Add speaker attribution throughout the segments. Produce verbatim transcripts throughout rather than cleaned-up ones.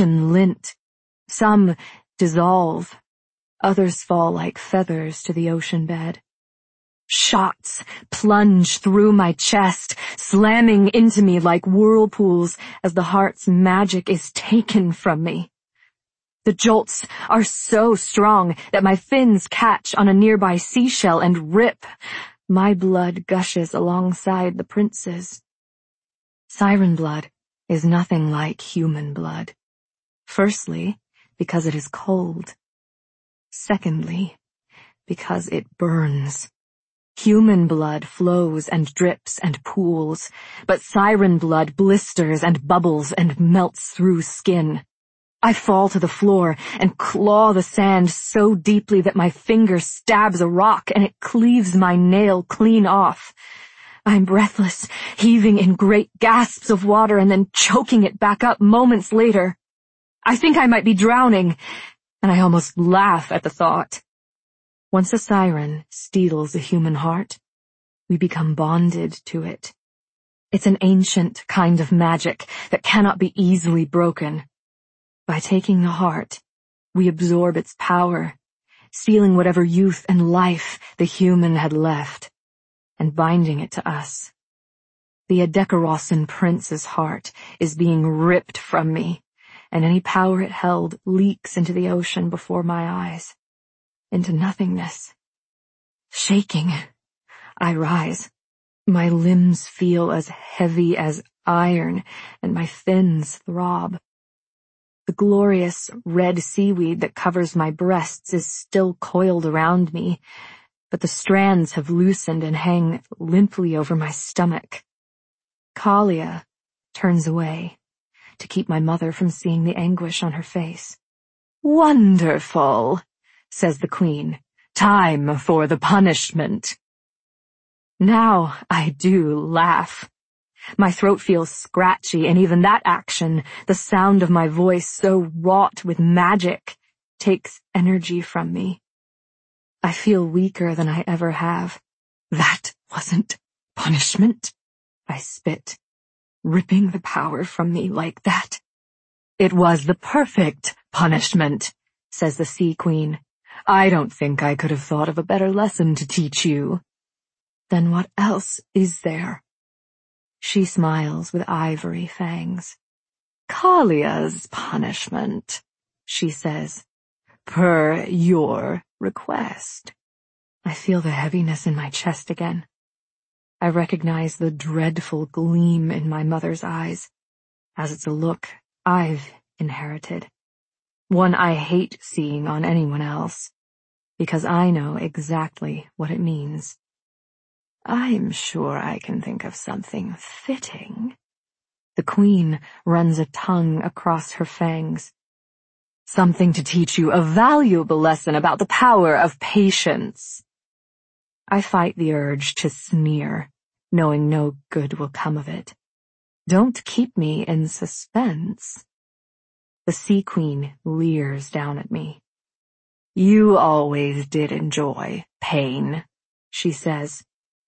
Speaker 1: ocean lint. Some dissolve, others fall like feathers to the ocean bed. Shots plunge through my chest, slamming into me like whirlpools as the heart's magic is taken from me. The jolts are so strong that my fins catch on a nearby seashell and rip. My blood gushes alongside the prince's. Siren blood is nothing like human blood. Firstly, because it is cold. Secondly, because it burns. Human blood flows and drips and pools, but siren blood blisters and bubbles and melts through skin. I fall to the floor and claw the sand so deeply that my finger stabs a rock and it cleaves my nail clean off. I'm breathless, heaving in great gasps of water and then choking it back up moments later. I think I might be drowning, and I almost laugh at the thought. Once a siren steals a human heart, we become bonded to it. It's an ancient kind of magic that cannot be easily broken. By taking the heart, we absorb its power, stealing whatever youth and life the human had left, and binding it to us. The Adecarossen prince's heart is being ripped from me, and any power it held leaks into the ocean before my eyes, into nothingness. Shaking, I rise. My limbs feel as heavy as iron, and my fins throb. The glorious red seaweed that covers my breasts is still coiled around me, but the strands have loosened and hang limply over my stomach. Kalia turns away to keep my mother from seeing the anguish on her face. "Wonderful," says the queen. "Time for the punishment." Now I do laugh. My throat feels scratchy, and even that action, the sound of my voice so wrought with magic, takes energy from me. I feel weaker than I ever have. "That wasn't punishment," I spit, ripping the power from me like that. "It was the perfect punishment," says the Sea Queen. "I don't think I could have thought of a better lesson to teach you." "Then what else is there?" She smiles with ivory fangs. "Kalia's punishment," she says, "per your request." I feel the heaviness in my chest again. I recognize the dreadful gleam in my mother's eyes, as it's a look I've inherited. One I hate seeing on anyone else, because I know exactly what it means. "I'm sure I can think of something fitting." The queen runs a tongue across her fangs. "Something to teach you a valuable lesson about the power of patience." I fight the urge to sneer, knowing no good will come of it. Don't keep me in suspense. The Sea Queen leers down at me. "You always did enjoy pain," she says.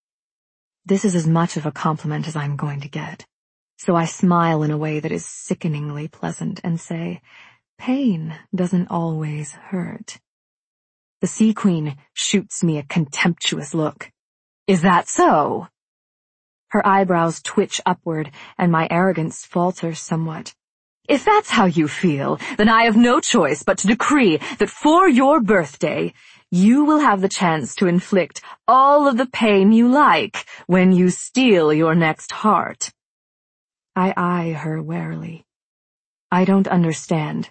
Speaker 1: This is as much of a compliment as I'm going to get, so I smile in a way that is sickeningly pleasant and say, "Pain doesn't always hurt." The Sea Queen shoots me a contemptuous look. "Is that so?" Her eyebrows twitch upward, and my arrogance falters somewhat. "If that's how you feel, then I have no choice but to decree that for your birthday, you will have the chance to inflict all of the pain you like when you steal your next heart." I eye her warily. I don't understand.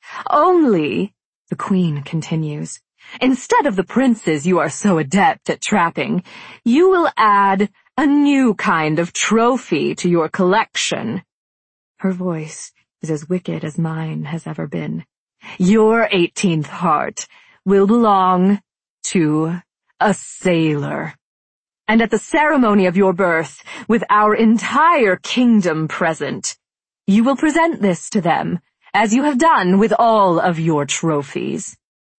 Speaker 1: "Only," the queen continues, "instead of the princes you are so adept at trapping, you will add a new kind of trophy to your collection." Her voice is as wicked as mine has ever been. "Your eighteenth heart will belong to a sailor. And at the ceremony of your birth, with our entire kingdom present, you will present this to them, as you have done with all of your trophies."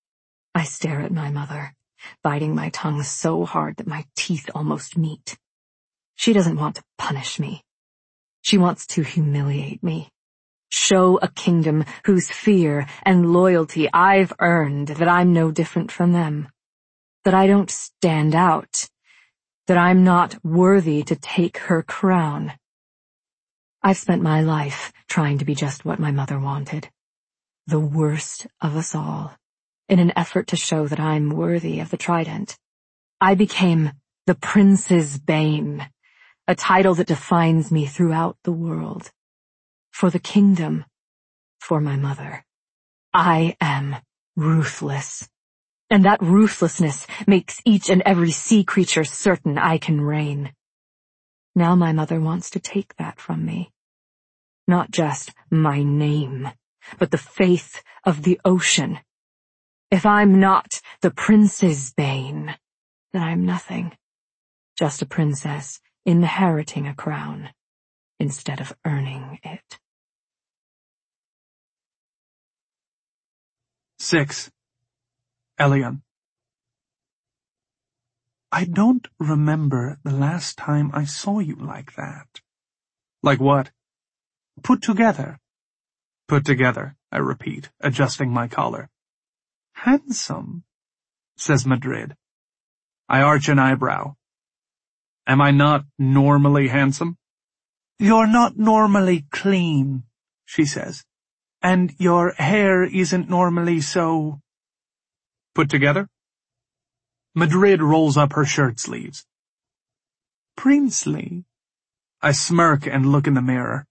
Speaker 1: I stare at my mother, biting my tongue so hard that my teeth almost meet. She doesn't want to punish me. She wants to humiliate me. Show a kingdom whose fear and loyalty I've earned that I'm no different from them, that I don't stand out, that I'm not worthy to take her crown. I've spent my life trying to be just what my mother wanted, the worst of us all, in an effort to show that I'm worthy of the trident. I became the Prince's Bane, a title that defines me throughout the world. For the kingdom, for my mother. I am ruthless. And that ruthlessness makes each and every sea creature certain I can reign. Now my mother wants to take that from me. Not just my name, but the faith of the ocean. If I'm not the Prince's Bane, then I'm nothing. Just a princess inheriting a crown instead of earning it.
Speaker 2: Six. Elion. I don't remember the last time I saw you like that. Like what? Put together. Put together, I repeat, adjusting my collar. Handsome, says Madrid. I arch an eyebrow. Am I not normally handsome? You're not normally clean, she says. And your hair isn't normally so... Put together? Madrid rolls up her shirt sleeves. Princely. I smirk and look in the mirror.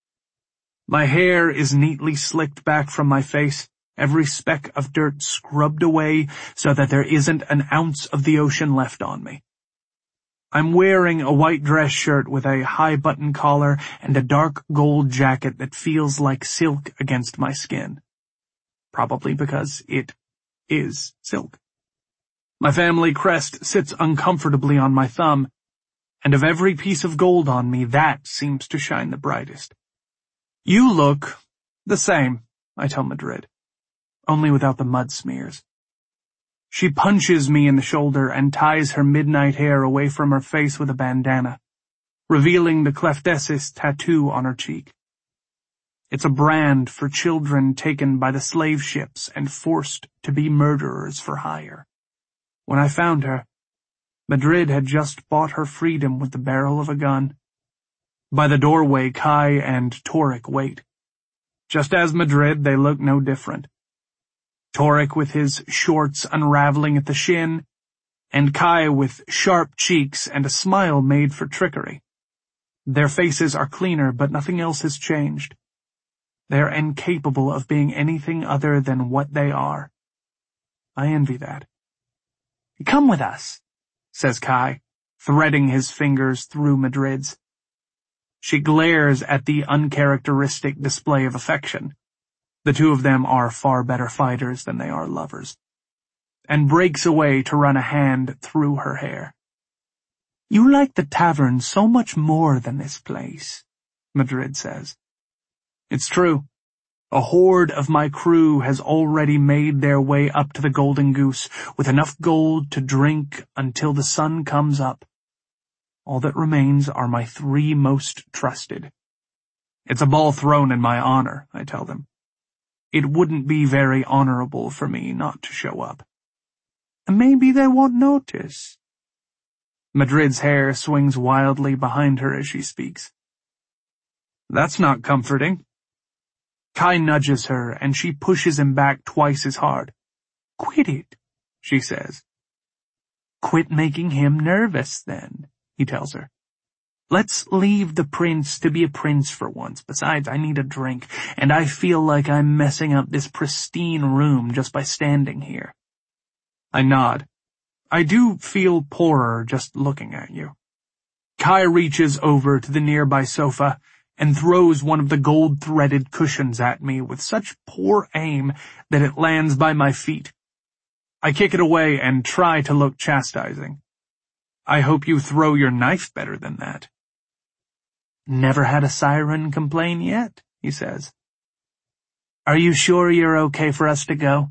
Speaker 2: My hair is neatly slicked back from my face, every speck of dirt scrubbed away so that there isn't an ounce of the ocean left on me. I'm wearing a white dress shirt with a high-button collar and a dark gold jacket that feels like silk against my skin. Probably because it is silk. My family crest sits uncomfortably on my thumb, and of every piece of gold on me, that seems to shine the brightest. You look the same, I tell Madrid, only without the mud smears. She punches me in the shoulder and ties her midnight hair away from her face with a bandana, revealing the Clefdesis tattoo on her cheek. It's a brand for children taken by the slave ships and forced to be murderers for hire. When I found her, Madrid had just bought her freedom with the barrel of a gun. By the doorway, Kai and Torek wait. Just as Madrid, they look no different. Torek with his shorts unraveling at the shin, and Kai with sharp cheeks and a smile made for trickery. Their faces are cleaner, but nothing else has changed. They're incapable of being anything other than what they are. I envy that. Come with us, says Kai, threading his fingers through Madrid's. She glares at the uncharacteristic display of affection. The two of them are far better fighters than they are lovers, and breaks away to run a hand through her hair. You like the tavern so much more than this place, Madrid says. It's true. A horde of my crew has already made their way up to the Golden Goose with enough gold to drink until the sun comes up. All that remains are my three most trusted. It's a ball thrown in my honor, I tell them. It wouldn't be very honorable for me not to show up. Maybe they won't notice. Madrid's hair swings wildly behind her as she speaks. That's not comforting. Kai nudges her, and she pushes him back twice as hard. Quit it, she says. Quit making him nervous, then, he tells her. Let's leave the prince to be a prince for once. Besides, I need a drink, and I feel like I'm messing up this pristine room just by standing here. I nod. I do feel poorer just looking at you. Kai reaches over to the nearby sofa and throws one of the gold-threaded cushions at me with such poor aim that it lands by my feet. I kick it away and try to look chastising. I hope you throw your knife better than that. Never had a siren complain yet, he says. Are you sure you're okay for us to go?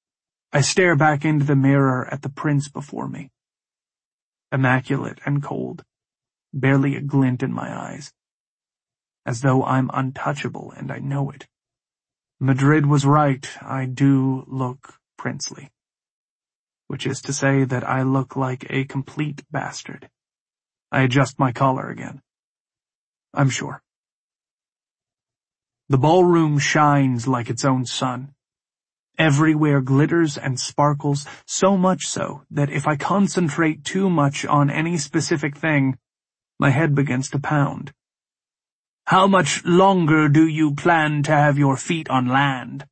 Speaker 2: I stare back into the mirror at the prince before me. Immaculate and cold, barely a glint in my eyes. as though I'm untouchable and I know it. Madrid was right, I do look princely. Which is to say that I look like a complete bastard. I adjust my collar again. I'm sure. The ballroom shines like its own sun. Everywhere glitters and sparkles, so much so that if I concentrate too much on any specific thing, my head begins to pound. How much longer do you plan to have your feet on land?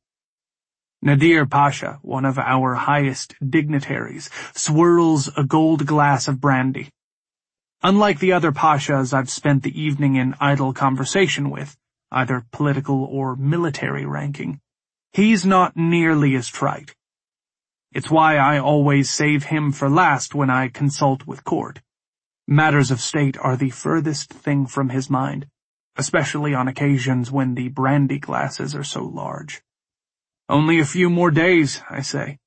Speaker 2: Nadir Pasha, one of our highest dignitaries, swirls a gold glass of brandy. Unlike the other pashas I've spent the evening in idle conversation with, either political or military ranking, he's not nearly as trite. It's why I always save him for last when I consult with court. Matters of state are the furthest thing from his mind, especially on occasions when the brandy glasses are so large. Only a few more days, I say.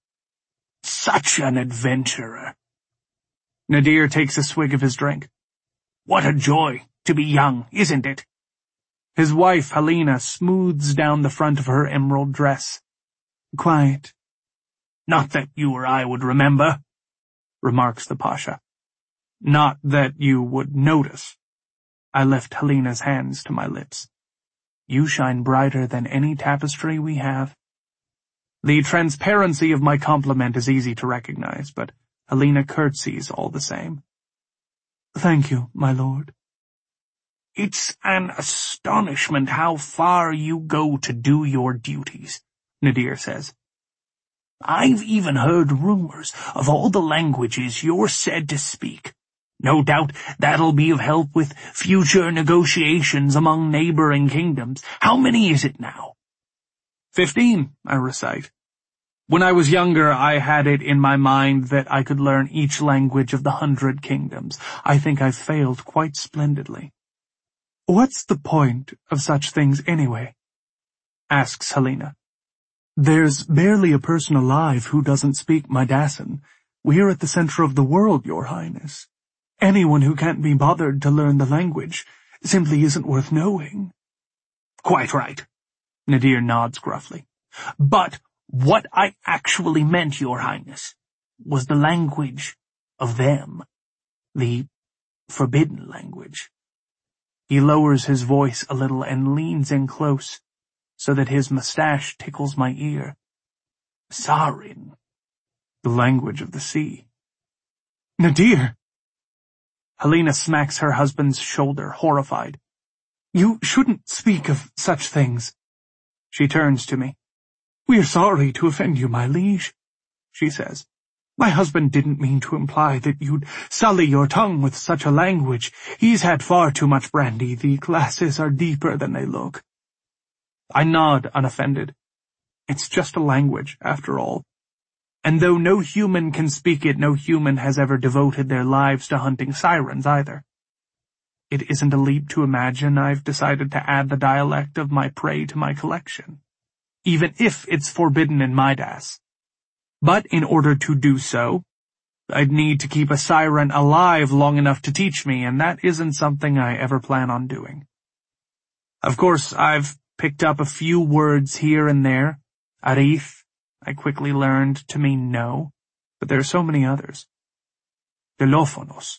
Speaker 2: Such an adventurer. Nadir takes a swig of his drink. What a joy to be young, isn't it? His wife, Helena, smooths down the front of her emerald dress. Quiet. Not that you or I would remember, remarks the Pasha. Not that you would notice. I lift Helena's hands to my lips. You shine brighter than any tapestry we have. The transparency of my compliment is easy to recognize, but Helena curtsies all the same. Thank you, my lord. It's an astonishment how far you go to do your duties, Nadir says. I've even heard rumors of all the languages you're said to speak. No doubt that'll be of help with future negotiations among neighboring kingdoms. How many is it now? Fifteen, I recite. When I was younger, I had it in my mind that I could learn each language of the hundred kingdoms. I think I've failed quite splendidly. What's the point of such things anyway? Asks Helena. There's barely a person alive who doesn't speak my Dasan. We're at the center of the world, Your Highness. Anyone who can't be bothered to learn the language simply isn't worth knowing. Quite right. Nadir nods gruffly. But what I actually meant, Your Highness, was the language of them. The forbidden language. He lowers his voice a little and leans in close, so that his mustache tickles my ear. Sarin. The language of the sea. Nadir! Helena smacks her husband's shoulder, horrified. You shouldn't speak of such things. She turns to me. We're sorry to offend you, my liege, she says. My husband didn't mean to imply that you'd sully your tongue with such a language. He's had far too much brandy. The glasses are deeper than they look. I nod, unoffended. It's just a language, after all. And though no human can speak it, no human has ever devoted their lives to hunting sirens either. It isn't a leap to imagine I've decided to add the dialect of my prey to my collection, even if it's forbidden in Midas. But in order to do so, I'd need to keep a siren alive long enough to teach me, and that isn't something I ever plan on doing. Of course, I've picked up a few words here and there. Arith, I quickly learned to mean no, but there are so many others. Telephonos.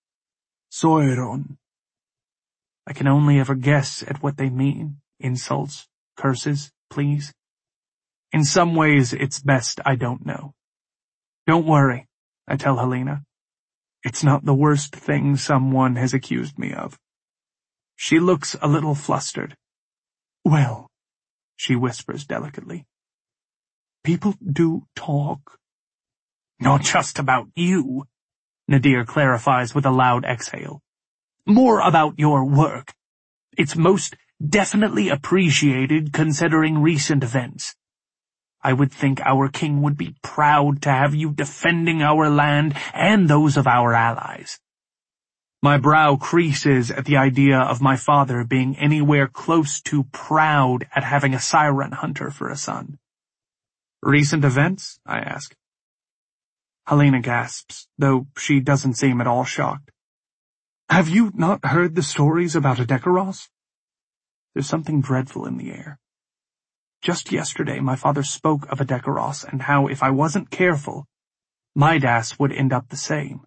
Speaker 2: Soiron. I can only ever guess at what they mean. Insults, curses, pleas. In some ways, it's best I don't know. Don't worry, I tell Helena. It's not the worst thing someone has accused me of. She looks a little flustered. Well, she whispers delicately. People do talk. Not just about you, Nadir clarifies with a loud exhale. More about your work. It's most definitely appreciated considering recent events. I would think our king would be proud to have you defending our land and those of our allies. My brow creases at the idea of my father being anywhere close to proud at having a siren hunter for a son. Recent events? I ask. Helena gasps, though she doesn't seem at all shocked. Have you not heard the stories about Adekaros? There's something dreadful in the air. Just yesterday, my father spoke of a Dekaros and how, if I wasn't careful, Midas would end up the same.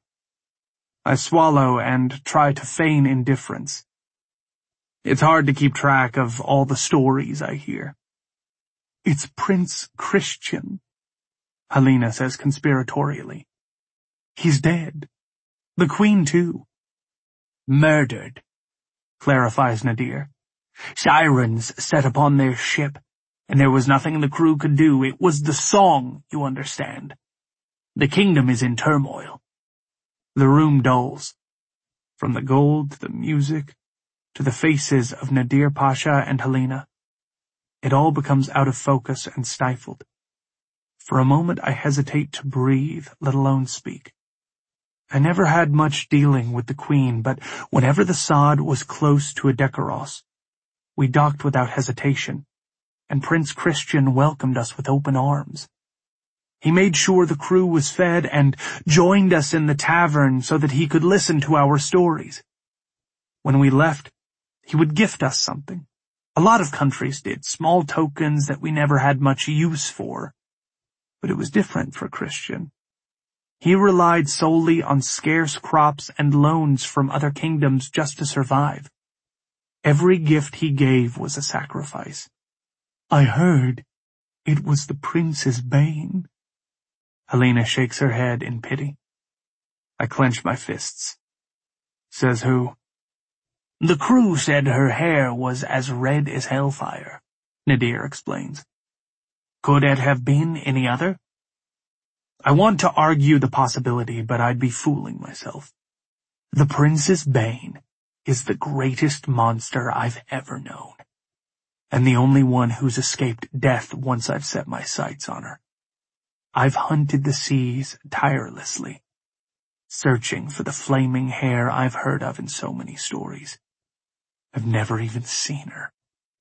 Speaker 2: I swallow and try to feign indifference. It's hard to keep track of all the stories I hear. It's Prince Christian, Helena says conspiratorially. He's dead. The Queen, too. Murdered, clarifies Nadir. Sirens set upon their ship, and there was nothing the crew could do. It was the song, you understand. The kingdom is in turmoil. The room dulls. From the gold to the music, to the faces of Nadir Pasha and Helena. It all becomes out of focus and stifled. For a moment I hesitate to breathe, let alone speak. I never had much dealing with the Queen, but whenever the Sod was close to a Dekaros, we docked without hesitation, and Prince Christian welcomed us with open arms. He made sure the crew was fed and joined us in the tavern so that he could listen to our stories. When we left, he would gift us something. A lot of countries did, small tokens that we never had much use for. But it was different for Christian. He relied solely on scarce crops and loans from other kingdoms just to survive. Every gift he gave was a sacrifice. I heard it was the prince's bane. Helena shakes her head in pity. I clench my fists. Says who? The crew said her hair was as red as hellfire, Nadir explains. Could it have been any other? I want to argue the possibility, but I'd be fooling myself. The prince's bane is the greatest monster I've ever known, and the only one who's escaped death once I've set my sights on her. I've hunted the seas tirelessly, searching for the flaming hair I've heard of in so many stories. I've never even seen her.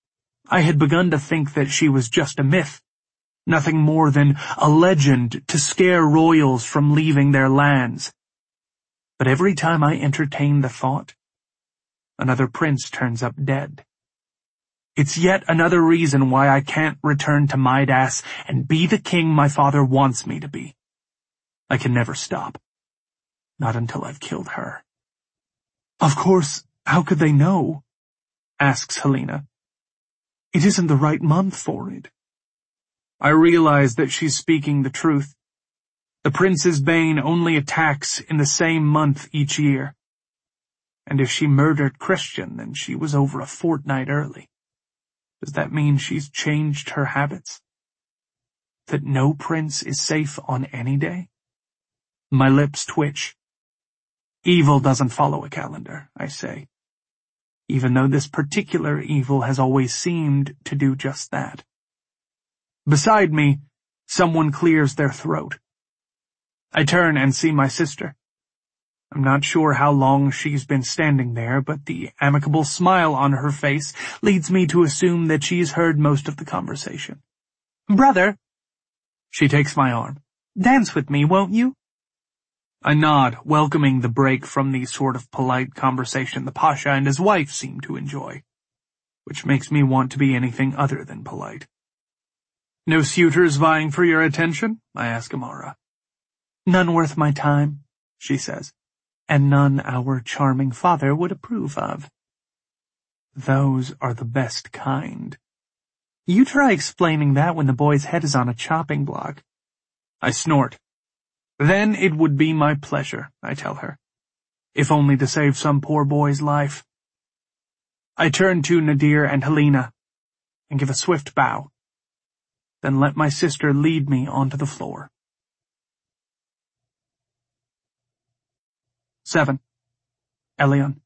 Speaker 2: I had begun to think that she was just a myth, nothing more than a legend to scare royals from leaving their lands. But every time I entertain the thought, another prince turns up dead. It's yet another reason why I can't return to Midas and be the king my father wants me to be. I can never stop. Not until I've killed her. Of course, how could they know? Asks Helena. It isn't the right month for it. I realize that she's speaking the truth. The prince's bane only attacks in the same month each year. And if she murdered Christian, then she was over a fortnight early. Does that mean she's changed her habits? That no prince is safe on any day? My lips twitch. Evil doesn't follow a calendar, I say, even though this particular evil has always seemed to do just that. Beside me, someone clears their throat. I turn and see my sister. I'm not sure how long she's been standing there, but the amicable smile on her face leads me to assume that she's heard most of the conversation. Brother, she takes my arm. Dance with me, won't you? I nod, welcoming the break from the sort of polite conversation the Pasha and his wife seem to enjoy, which makes me want to be anything other than polite. No suitors vying for your attention? I ask Amara. None worth my time, she says, and none our charming father would approve of. Those are the best kind. You try explaining that when the boy's head is on a chopping block. I snort. Then it would be my pleasure, I tell her, if only to save some poor boy's life. I turn to Nadir and Helena and give a swift bow, then let my sister lead me onto the floor. Seven. Elion.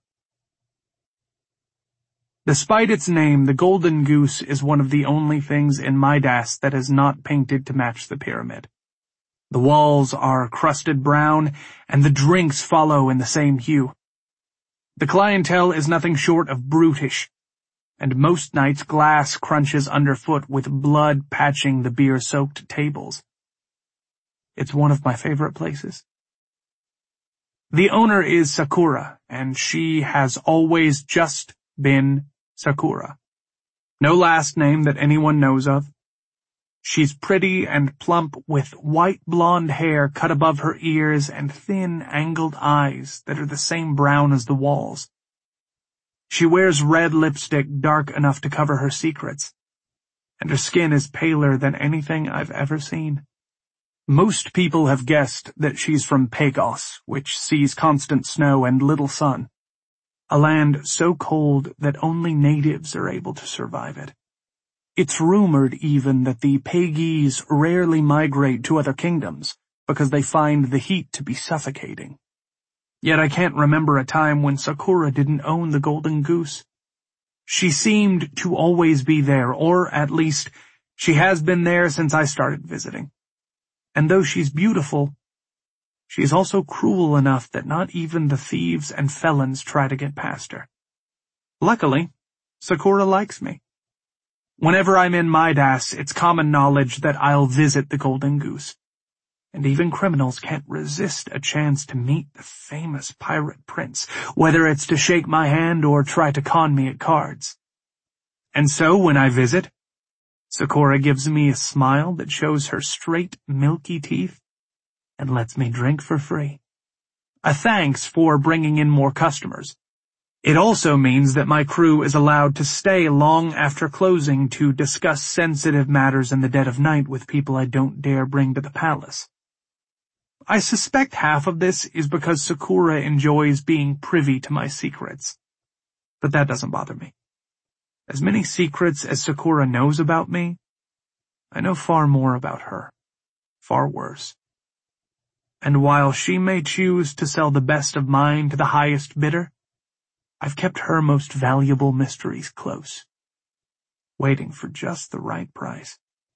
Speaker 2: Despite its name, the Golden Goose is one of the only things in Midas that is not painted to match the pyramid. The walls are crusted brown, and the drinks follow in the same hue. The clientele is nothing short of brutish, and most nights glass crunches underfoot with blood patching the beer-soaked tables. It's one of my favorite places. The owner is Sakura, and she has always just been Sakura. No last name that anyone knows of. She's pretty and plump with white blonde hair cut above her ears and thin, angled eyes that are the same brown as the walls. She wears red lipstick dark enough to cover her secrets, and her skin is paler than anything I've ever seen. Most people have guessed that she's from Pagos, which sees constant snow and little sun, a land so cold that only natives are able to survive it. It's rumored even that the Pagese rarely migrate to other kingdoms because they find the heat to be suffocating. Yet I can't remember a time when Sakura didn't own the Golden Goose. She seemed to always be there, or at least she has been there since I started visiting. And though she's beautiful, she's also cruel enough that not even the thieves and felons try to get past her. Luckily, Sakura likes me. Whenever I'm in Midas, it's common knowledge that I'll visit the Golden Goose, and even criminals can't resist a chance to meet the famous pirate prince, whether it's to shake my hand or try to con me at cards. And so when I visit, Sakura gives me a smile that shows her straight, milky teeth and lets me drink for free. A thanks for bringing in more customers. It also means that my crew is allowed to stay long after closing to discuss sensitive matters in the dead of night with people I don't dare bring to the palace. I suspect half of this is because Sakura enjoys being privy to my secrets, but that doesn't bother me. As many secrets as Sakura knows about me, I know far more about her, far worse. And while she may choose to sell the best of mine to the highest bidder, I've kept her most valuable mysteries close, waiting for just the right price.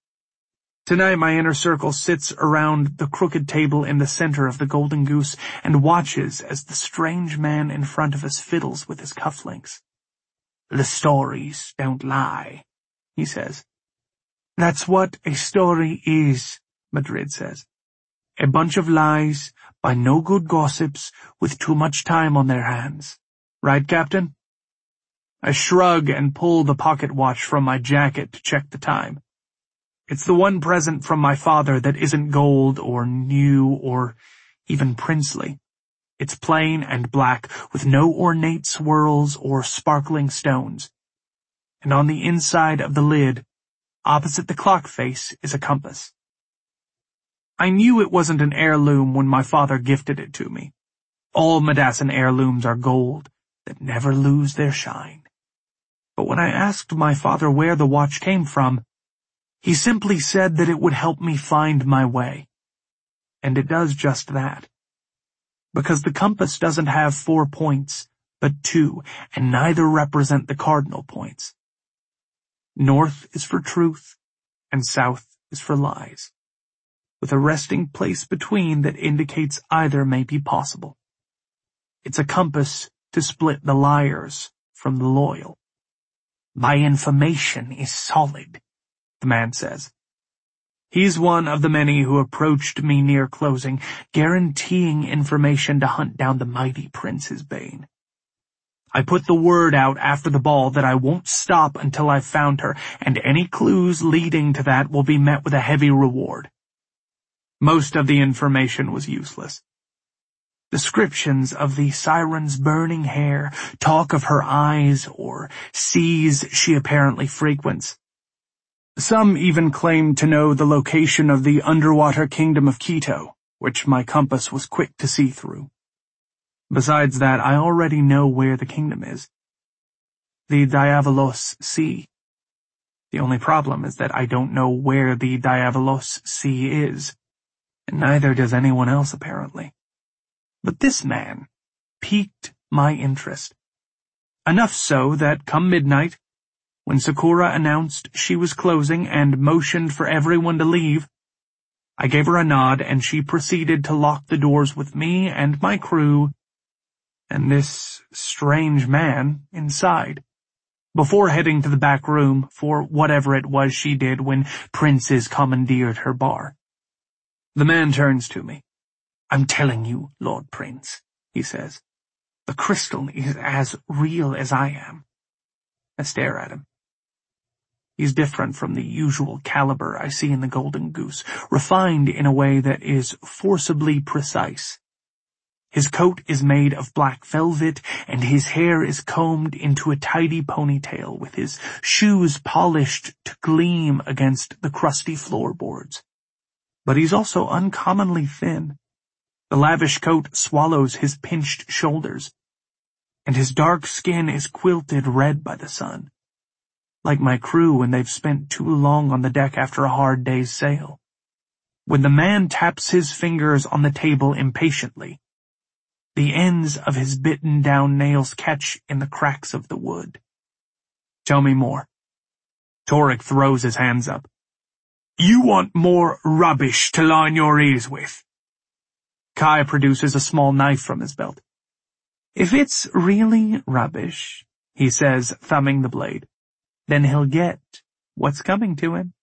Speaker 2: Tonight my inner circle sits around the crooked table in the center of the Golden Goose and watches as the strange man in front of us fiddles with his cufflinks. "The stories don't lie," he says. "That's what a story is," Madrid says. "A bunch of lies by no good gossips with too much time on their hands. Right, Captain?" I shrug and pull the pocket watch from my jacket to check the time. It's the one present from my father that isn't gold or new or even princely. It's plain and black, with no ornate swirls or sparkling stones. And on the inside of the lid, opposite the clock face, is a compass. I knew it wasn't an heirloom when my father gifted it to me. All Madassan heirlooms are gold that never lose their shine. But when I asked my father where the watch came from, he simply said that it would help me find my way. And it does just that. Because the compass doesn't have four points, but two, and neither represent the cardinal points. North is for truth, and south is for lies, with a resting place between that indicates either may be possible. It's a compass to split the liars from the loyal. "My information is solid," the man says. He's one of the many who approached me near closing, guaranteeing information to hunt down the mighty Prince's Bane. I put the word out after the ball that I won't stop until I've found her, and any clues leading to that will be met with a heavy reward. Most of the information was useless. Descriptions of the siren's burning hair, talk of her eyes, or seas she apparently frequents. Some even claimed to know the location of the underwater kingdom of Quito, which my compass was quick to see through. Besides that, I already know where the kingdom is. The Diavolos Sea. The only problem is that I don't know where the Diavolos Sea is, and neither does anyone else apparently. But this man piqued my interest. Enough so that come midnight, when Sakura announced she was closing and motioned for everyone to leave, I gave her a nod and she proceeded to lock the doors with me and my crew and this strange man inside, before heading to the back room for whatever it was she did when princes commandeered her bar. The man turns to me. "I'm telling you, Lord Prince," he says. "The crystal is as real as I am." I stare at him. He's different from the usual caliber I see in the golden goose, refined in a way that is forcibly precise. His coat is made of black velvet, and his hair is combed into a tidy ponytail, with his shoes polished to gleam against the crusty floorboards. But he's also uncommonly thin. The lavish coat swallows his pinched shoulders, and his dark skin is quilted red by the sun, like my crew when they've spent too long on the deck after a hard day's sail. When the man taps his fingers on the table impatiently, the ends of his bitten-down nails catch in the cracks of the wood. Tell me more. Torek throws his hands up. You want more rubbish to line your ears with? Kai produces a small knife from his belt. If it's really rubbish, he says, thumbing the blade, then he'll get what's coming to him.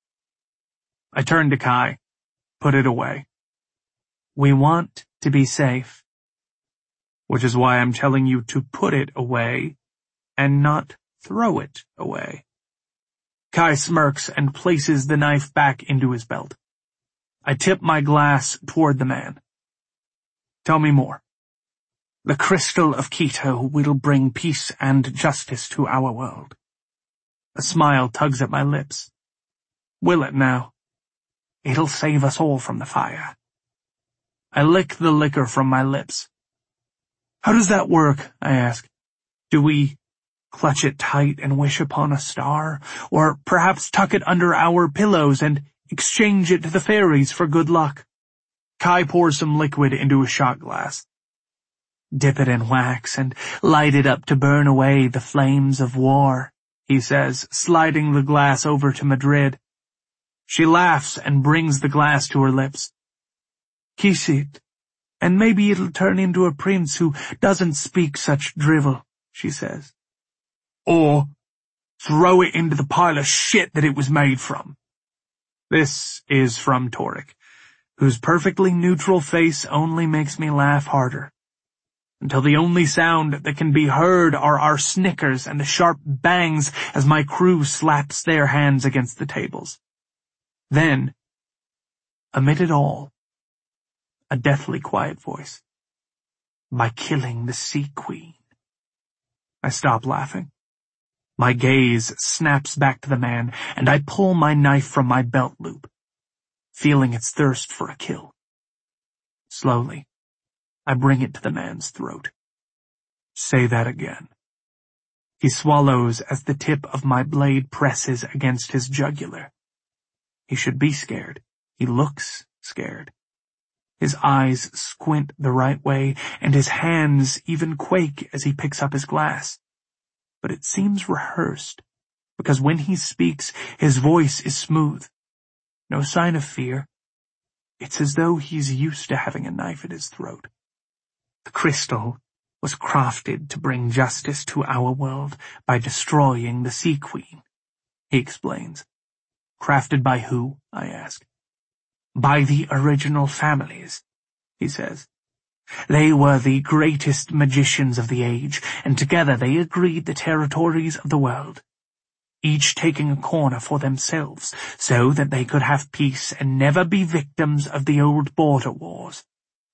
Speaker 2: I turn to Kai. Put it away. We want to be safe. Which is why I'm telling you to put it away and not throw it away. Kai smirks and places the knife back into his belt. I tip my glass toward the man. Tell me more. The crystal of Quito will bring peace and justice to our world. A smile tugs at my lips. Will it now? It'll save us all from the fire. I lick the liquor from my lips. How does that work? I ask. Do we clutch it tight and wish upon a star, or perhaps tuck it under our pillows and exchange it to the fairies for good luck? Kai pours some liquid into a shot glass. Dip it in wax and light it up to burn away the flames of war, he says, sliding the glass over to Madrid. She laughs and brings the glass to her lips. Kiss it, and maybe it'll turn into a prince who doesn't speak such drivel, she says. Or throw it into the pile of shit that it was made from. This is from Torek, whose perfectly neutral face only makes me laugh harder, until the only sound that can be heard are our snickers and the sharp bangs as my crew slaps their hands against the tables. Then, amid it all, a deathly quiet voice. By killing the Sea Queen. I stop laughing. My gaze snaps back to the man, and I pull my knife from my belt loop, feeling its thirst for a kill. Slowly, I bring it to the man's throat. Say that again. He swallows as the tip of my blade presses against his jugular. He should be scared. He looks scared. His eyes squint the right way, and his hands even quake as he picks up his glass. But it seems rehearsed, because when he speaks, his voice is smooth. No sign of fear. It's as though he's used to having a knife at his throat. The crystal was crafted to bring justice to our world by destroying the Sea Queen, he explains. Crafted by who? I ask. By the original families, he says. They were the greatest magicians of the age, and together they agreed the territories of the world, each taking a corner for themselves, so that they could have peace and never be victims of the old border wars.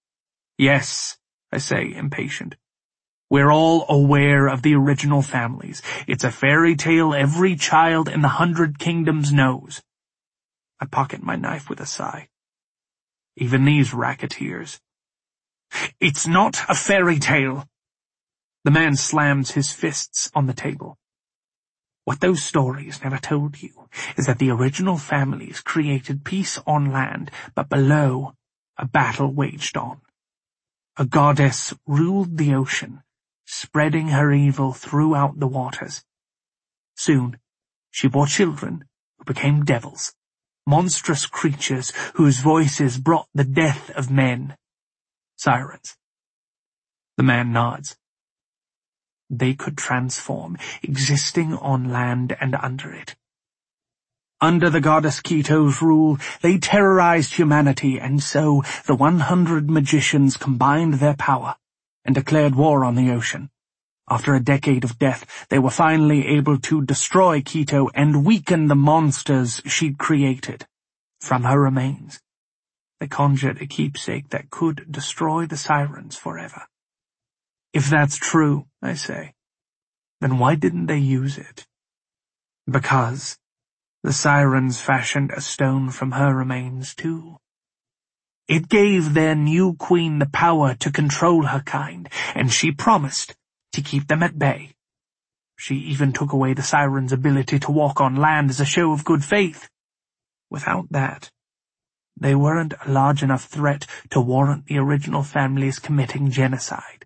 Speaker 2: Yes, I say, impatient. We're all aware of the original families. It's a fairy tale every child in the Hundred Kingdoms knows. I pocket my knife with a sigh. Even these racketeers. It's not a fairy tale. The man slams his fists on the table. What those stories never told you is that the original families created peace on land, but below, a battle waged on. A goddess ruled the ocean, spreading her evil throughout the waters. Soon, she bore children who became devils, monstrous creatures whose voices brought the death of men. Sirens. The man nods. They could transform, existing on land and under it. Under the goddess Quito's rule, they terrorized humanity, and so the one hundred magicians combined their power and declared war on the ocean, After a decade of death, they were finally able to destroy Quito and weaken the monsters she'd created. From her remains, they conjured a keepsake that could destroy the sirens forever. If that's true, I say, then why didn't they use it? Because the sirens fashioned a stone from her remains too. It gave their new queen the power to control her kind, and she promised to keep them at bay. She even took away the sirens' ability to walk on land as a show of good faith. Without that, they weren't a large enough threat to warrant the original families committing genocide.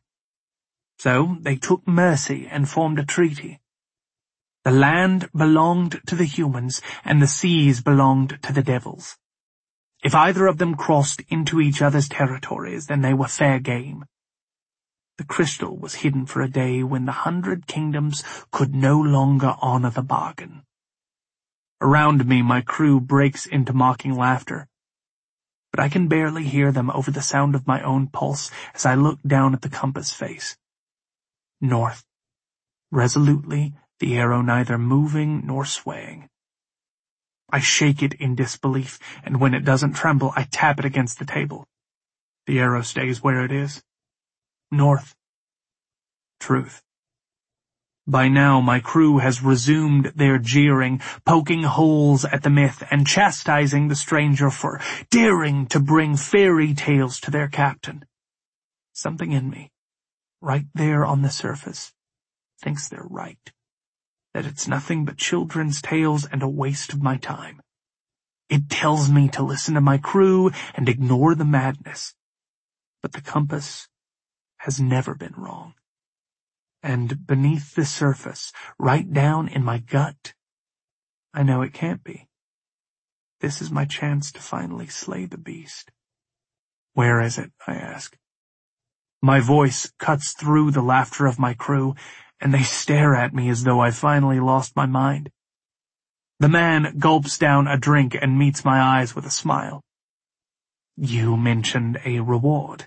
Speaker 2: So they took mercy and formed a treaty. The land belonged to the humans, and the seas belonged to the devils. If either of them crossed into each other's territories, then they were fair game. The crystal was hidden for a day when the hundred kingdoms could no longer honor the bargain. Around me, my crew breaks into mocking laughter, but I can barely hear them over the sound of my own pulse as I look down at the compass face. North. Resolutely, the arrow neither moving nor swaying. I shake it in disbelief, and when it doesn't tremble, I tap it against the table. The arrow stays where it is. North. Truth. By now, my crew has resumed their jeering, poking holes at the myth and chastising the stranger for daring to bring fairy tales to their captain. Something in me, right there on the surface, thinks they're right, that it's nothing but children's tales and a waste of my time. It tells me to listen to my crew and ignore the madness. But the compass has never been wrong. And beneath the surface, right down in my gut, I know it can't be. This is my chance to finally slay the beast. Where is it? I ask. My voice cuts through the laughter of my crew, and they stare at me as though I've finally lost my mind. The man gulps down a drink and meets my eyes with a smile. You mentioned a reward.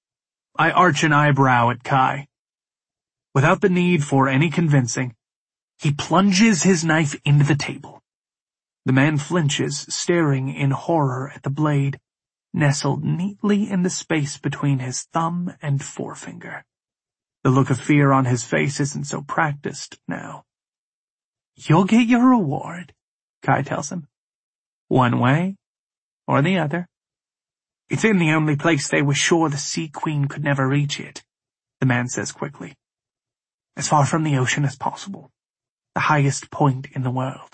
Speaker 2: I arch an eyebrow at Kai. Without the need for any convincing, he plunges his knife into the table. The man flinches, staring in horror at the blade, nestled neatly in the space between his thumb and forefinger. The look of fear on his face isn't so practiced now. You'll get your reward, Kai tells him. One way or the other. It's in the only place they were sure the Sea Queen could never reach it, the man says quickly. As far from the ocean as possible. The highest point in the world.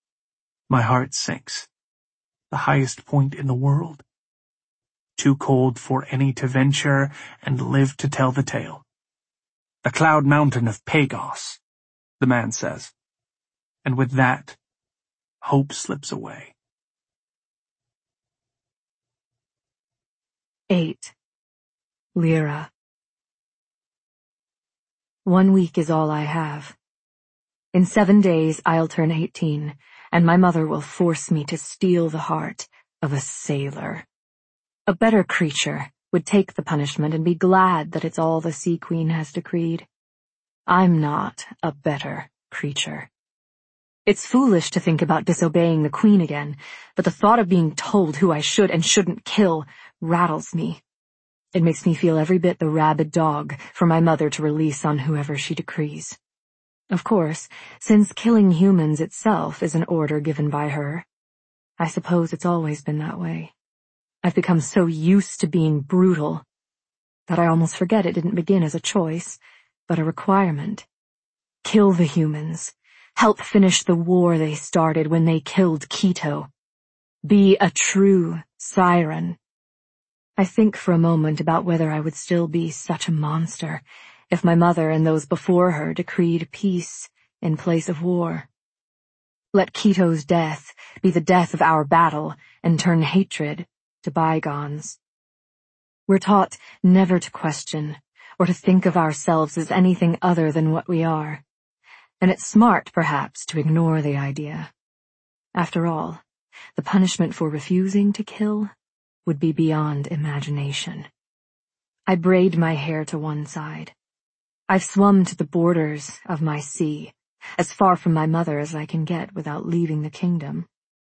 Speaker 2: My heart sinks. The highest point in the world. Too cold for any to venture and live to tell the tale. The cloud mountain of Pagos, the man says. And with that, hope slips away.
Speaker 1: Eight. Lyra. One week is all I have. In seven days I'll turn eighteen, and my mother will force me to steal the heart of a sailor. A better creature would take the punishment and be glad that it's all the Sea Queen has decreed. I'm not a better creature. It's foolish to think about disobeying the Queen again, but the thought of being told who I should and shouldn't kill rattles me. It makes me feel every bit the rabid dog for my mother to release on whoever she decrees. Of course, since killing humans itself is an order given by her, I suppose it's always been that way. I've become so used to being brutal that I almost forget it didn't begin as a choice, but a requirement. Kill the humans. Help finish the war they started when they killed Quito. Be a true siren. I think for a moment about whether I would still be such a monster if my mother and those before her decreed peace in place of war. Let Quito's death be the death of our battle and turn hatred to bygones. We're taught never to question or to think of ourselves as anything other than what we are, and it's smart, perhaps, to ignore the idea. After all, the punishment for refusing to kill would be beyond imagination. I braid my hair to one side. I've swum to the borders of my sea, as far from my mother as I can get without leaving the kingdom.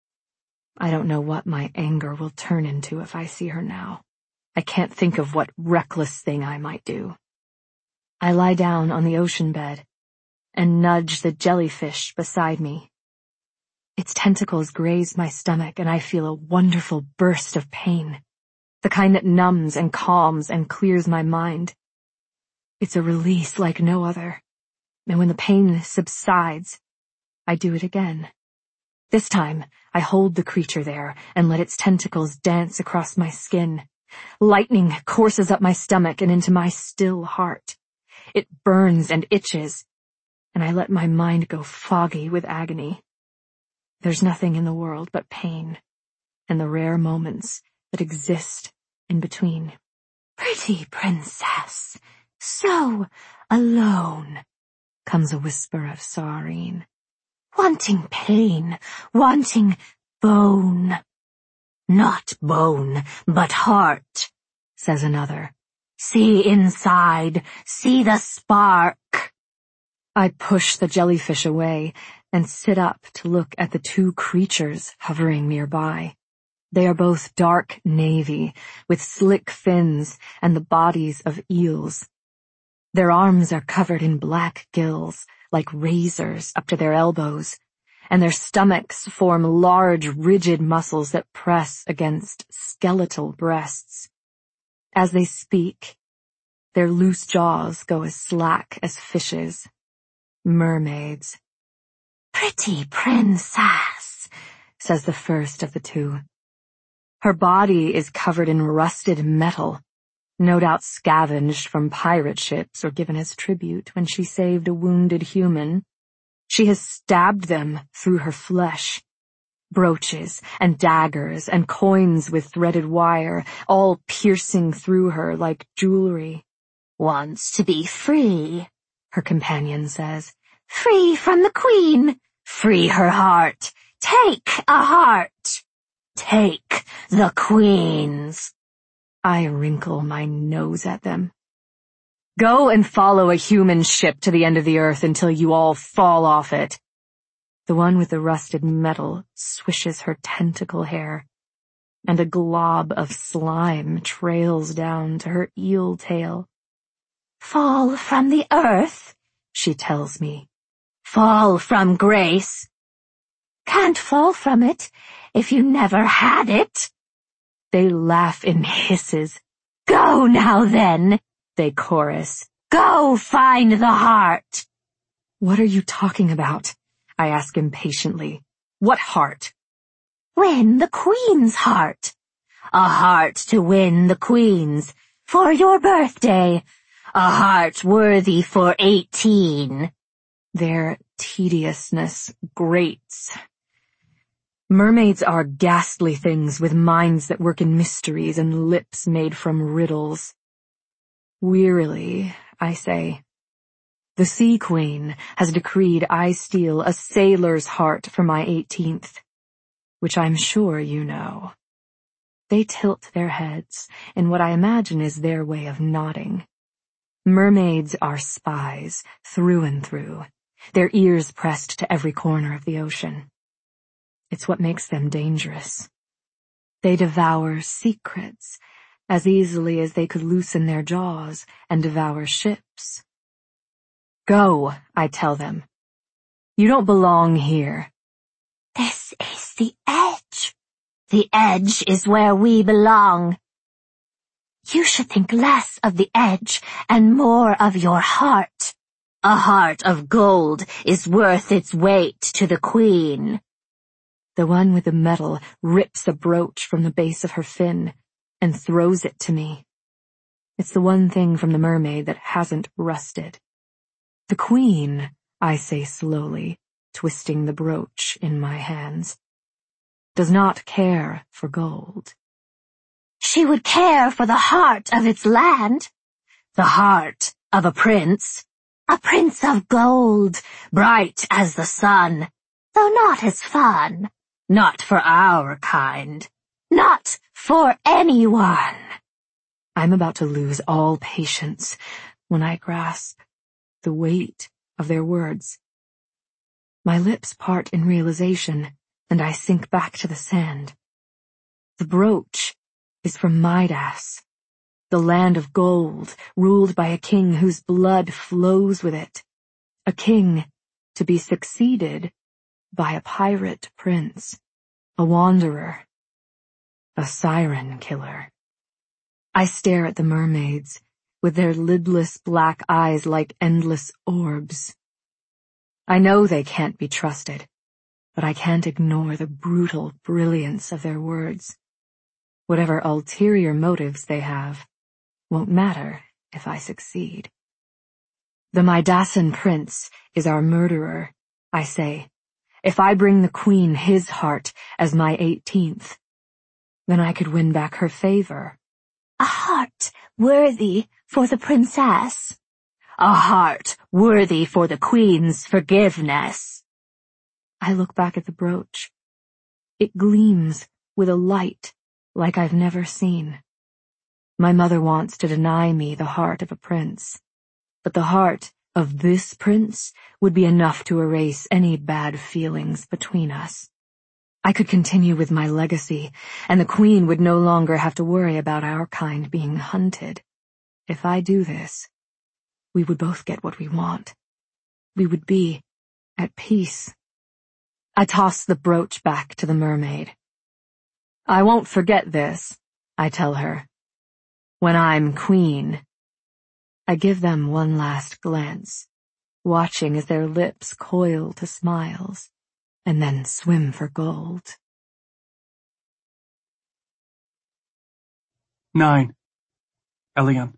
Speaker 1: I don't know what my anger will turn into if I see her now. I can't think of what reckless thing I might do. I lie down on the ocean bed and nudge the jellyfish beside me. Its tentacles graze my stomach and I feel a wonderful burst of pain, the kind that numbs and calms and clears my mind. It's a release like no other, and when the pain subsides, I do it again. This time, I hold the creature there and let its tentacles dance across my skin. Lightning courses up my stomach and into my still heart. It burns and itches, and I let my mind go foggy with agony. There's nothing in the world but pain, and the rare moments that exist in between. Pretty princess, so alone, comes a whisper of Sarene. Wanting pain, wanting bone. Not bone, but heart, says another. See inside, see the spark. I push the jellyfish away and sit up to look at the two creatures hovering nearby. They are both dark navy, with slick fins and the bodies of eels. Their arms are covered in black gills, like razors up to their elbows, and their stomachs form large, rigid muscles that press against skeletal breasts. As they speak, their loose jaws go as slack as fishes. Mermaids. Pretty princess, says the first of the two. Her body is covered in rusted metal, no doubt scavenged from pirate ships or given as tribute when she saved a wounded human. She has stabbed them through her flesh. Brooches and daggers and coins with threaded wire, all piercing through her like jewelry. Wants to be free, her companion says. Free from the queen. Free her heart. Take a heart. Take the queen's. I wrinkle my nose at them. Go and follow a human ship to the end of the earth until you all fall off it. The one with the rusted metal swishes her tentacle hair, and a glob of slime trails down to her eel tail. Fall from the earth, she tells me. Fall from grace. Can't fall from it if you never had it. They laugh in hisses. Go now then, they chorus. Go find the heart. What are you talking about? I ask impatiently. What heart? Win the queen's heart. A heart to win the queen's for your birthday. A heart worthy for eighteen. Their tediousness grates. Mermaids are ghastly things with minds that work in mysteries and lips made from riddles. Wearily, I say, the Sea Queen has decreed I steal a sailor's heart for my eighteenth, which I'm sure you know. They tilt their heads in what I imagine is their way of nodding. Mermaids are spies, through and through, their ears pressed to every corner of the ocean. It's what makes them dangerous. They devour secrets as easily as they could loosen their jaws and devour ships. Go, I tell them. You don't belong here. This is the edge. The edge is where we belong. You should think less of the edge and more of your heart. A heart of gold is worth its weight to the queen. The one with the metal rips a brooch from the base of her fin and throws it to me. It's the one thing from the mermaid that hasn't rusted. The queen, I say slowly, twisting the brooch in my hands, does not care for gold. She would care for the heart of its land, the heart of a prince, a prince of gold, bright as the sun, though not as fun. Not for our kind. Not for anyone. I'm about to lose all patience when I grasp the weight of their words. My lips part in realization, and I sink back to the sand. The brooch is from Midas, the land of gold, ruled by a king whose blood flows with it, a king to be succeeded by a pirate prince, a wanderer, a siren killer. I stare at the mermaids, with their lidless black eyes like endless orbs. I know they can't be trusted, but I can't ignore the brutal brilliance of their words. Whatever ulterior motives they have won't matter if I succeed. The Midasan prince is our murderer, I say. If I bring the queen his heart as my eighteenth, then I could win back her favor.
Speaker 3: A heart worthy for the princess.
Speaker 1: A heart worthy for the queen's forgiveness. I look back at the brooch. It gleams with a light like I've never seen. My mother wants to deny me the heart of a prince, but the heart of this prince would be enough to erase any bad feelings between us. I could continue with my legacy, and the queen would no longer have to worry about our kind being hunted. If I do this, we would both get what we want. We would be at peace. I toss the brooch back to the mermaid. I won't forget this, I tell her. When I'm queen. I give them one last glance, watching as their lips coil to smiles, and then swim for gold.
Speaker 2: Nine. Elion.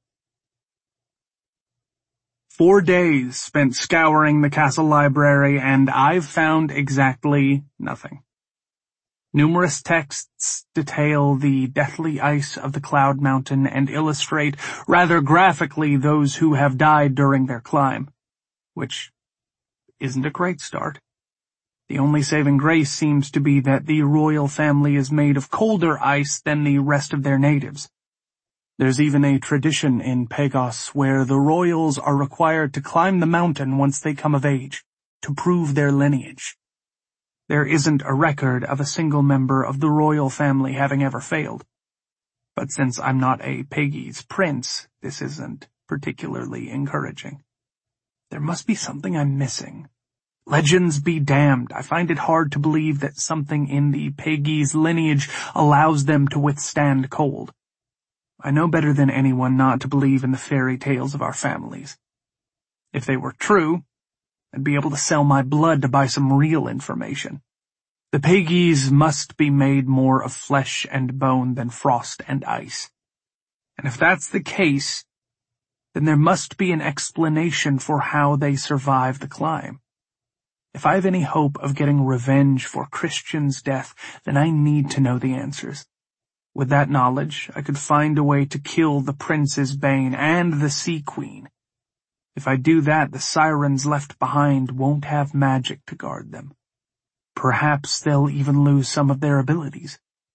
Speaker 2: Four days spent scouring the castle library, and I've found exactly nothing. Numerous texts detail the deathly ice of the Cloud Mountain and illustrate rather graphically those who have died during their climb, which isn't a great start. The only saving grace seems to be that the royal family is made of colder ice than the rest of their natives. There's even a tradition in Pegos where the royals are required to climb the mountain once they come of age, to prove their lineage. There isn't a record of a single member of the royal family having ever failed. But since I'm not a Peggy's prince, this isn't particularly encouraging. There must be something I'm missing. Legends be damned, I find it hard to believe that something in the Peggy's lineage allows them to withstand cold. I know better than anyone not to believe in the fairy tales of our families. If they were true, I'd be able to sell my blood to buy some real information. The Peggies must be made more of flesh and bone than frost and ice. And if that's the case, then there must be an explanation for how they survive the climb. If I have any hope of getting revenge for Christian's death, then I need to know the answers. With that knowledge, I could find a way to kill the Prince's Bane and the Sea Queen. If I do that, the sirens left behind won't have magic to guard them. Perhaps they'll even lose some of their abilities.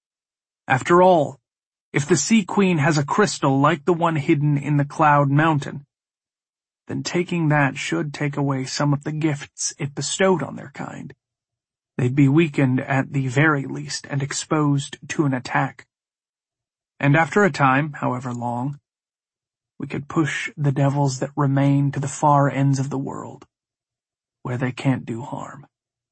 Speaker 2: After all, if the Sea Queen has a crystal like the one hidden in the Cloud Mountain, then taking that should take away some of the gifts it bestowed on their kind. They'd be weakened at the very least and exposed to an attack. And after a time, however long, we could push the devils that remain to the far ends of the world, where they can't do harm.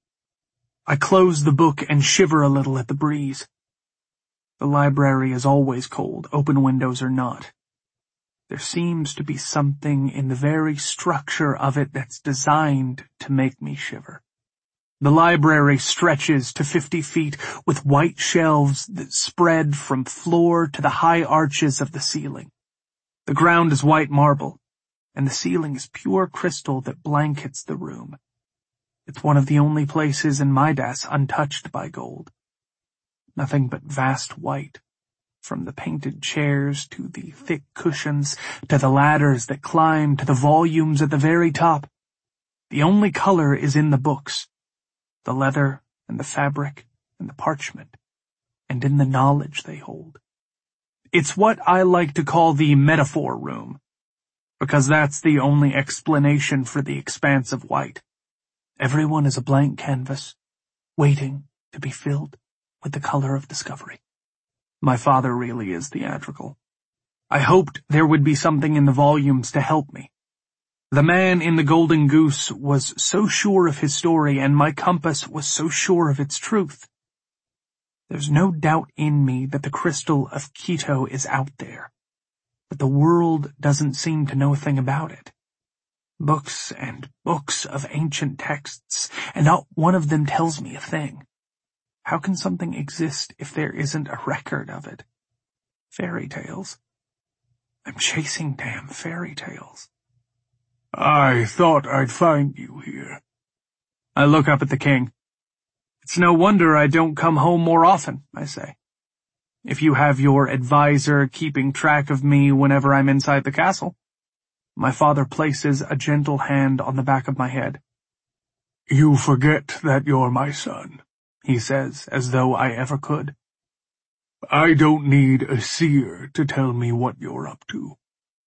Speaker 2: I close the book and shiver a little at the breeze. The library is always cold, open windows or not. There seems to be something in the very structure of it that's designed to make me shiver. The library stretches to fifty feet with white shelves that spread from floor to the high arches of the ceiling. The ground is white marble, and the ceiling is pure crystal that blankets the room. It's one of the only places in Midas untouched by gold. Nothing but vast white, from the painted chairs to the thick cushions to the ladders that climb to the volumes at the very top. The only color is in the books, the leather and the fabric and the parchment, and in the knowledge they hold. It's what I like to call the metaphor room. because that's the only explanation for the expanse of white. Everyone is a blank canvas, waiting to be filled with the color of discovery. My father really is theatrical. I hoped there would be something in the volumes to help me. The man in the Golden Goose was so sure of his story, and my compass was so sure of its truth. There's no doubt in me that the crystal of Quito is out there, but the world doesn't seem to know a thing about it. Books and books of ancient texts, and not one of them tells me a thing. How can something exist if there isn't a record of it? Fairy tales. I'm chasing damn fairy tales. I thought I'd find you here. I look up at the king. It's no wonder I don't come home more often, I say. If you have your advisor keeping track of me whenever I'm inside the castle. My father places a gentle hand on the back of my head. You forget that you're my son, he says, as though I ever could. I don't need a seer to tell me what you're up to.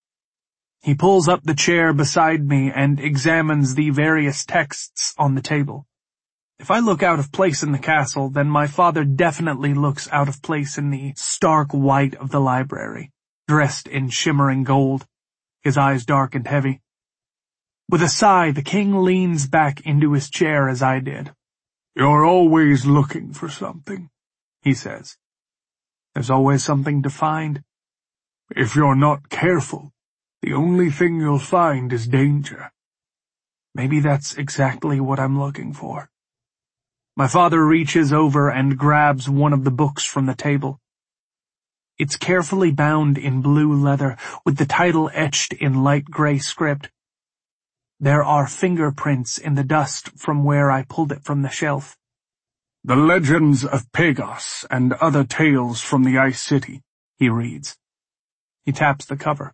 Speaker 2: He pulls up the chair beside me and examines the various texts on the table. If I look out of place in the castle, then my father definitely looks out of place in the stark white of the library, dressed in shimmering gold, his eyes dark and heavy. With a sigh, the king leans back into his chair as I did. You're always looking for something, he says. There's always something to find. If you're not careful, the only thing you'll find is danger. Maybe that's exactly what I'm looking for. My father reaches over and grabs one of the books from the table. It's carefully bound in blue leather, with the title etched in light gray script. There are fingerprints in the dust from where I pulled it from the shelf. The Legends of Pagos and Other Tales from the Ice City, he reads. He taps the cover.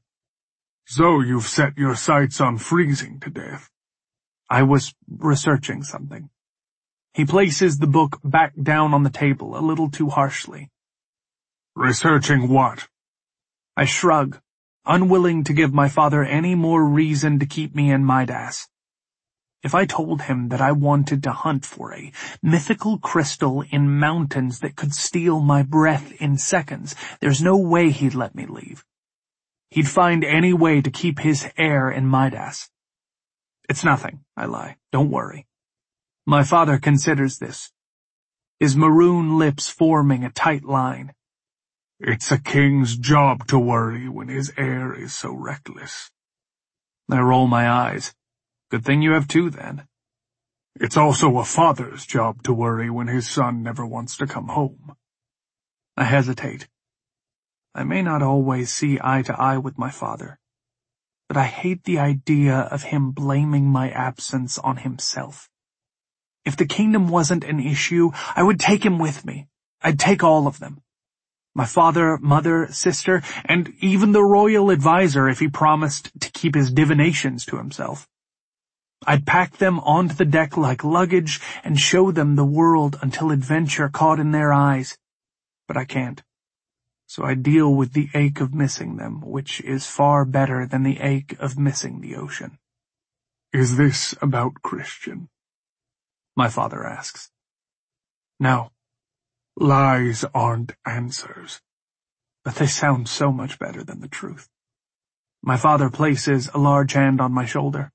Speaker 2: So you've set your sights on freezing to death. I was researching something. He places the book back down on the table a little too harshly. Researching what? I shrug, unwilling to give my father any more reason to keep me in Midas. If I told him that I wanted to hunt for a mythical crystal in mountains that could steal my breath in seconds, there's no way he'd let me leave. He'd find any way to keep his heir in Midas. It's nothing, I lie. Don't worry. My father considers this, his maroon lips forming a tight line. It's a king's job to worry when his heir is so reckless. I roll my eyes. Good thing you have two, then. It's also a father's job to worry when his son never wants to come home. I hesitate. I may not always see eye to eye with my father, but I hate the idea of him blaming my absence on himself. If the kingdom wasn't an issue, I would take him with me. I'd take all of them. My father, mother, sister, and even the royal advisor if he promised to keep his divinations to himself. I'd pack them onto the deck like luggage and show them the world until adventure caught in their eyes. But I can't. So I deal with the ache of missing them, which is far better than the ache of missing the ocean. Is this about Christian? My father asks. No. Lies aren't answers, but they sound so much better than the truth. My father places a large hand on my shoulder.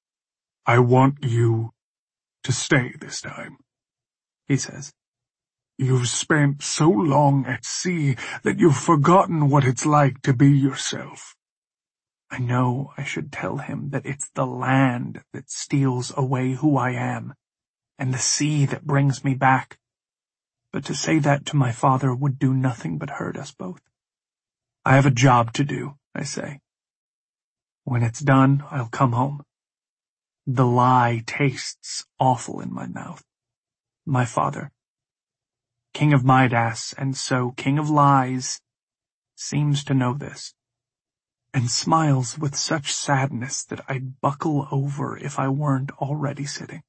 Speaker 2: I want you to stay this time, he says. You've spent so long at sea that you've forgotten what it's like to be yourself. I know I should tell him that it's the land that steals away who I am, and the sea that brings me back. But to say that to my father would do nothing but hurt us both. I have a job to do, I say. When it's done, I'll come home. The lie tastes awful in my mouth. My father, King of Midas, and so King of Lies, seems to know this, and smiles with such sadness that I'd buckle over if I weren't already sitting.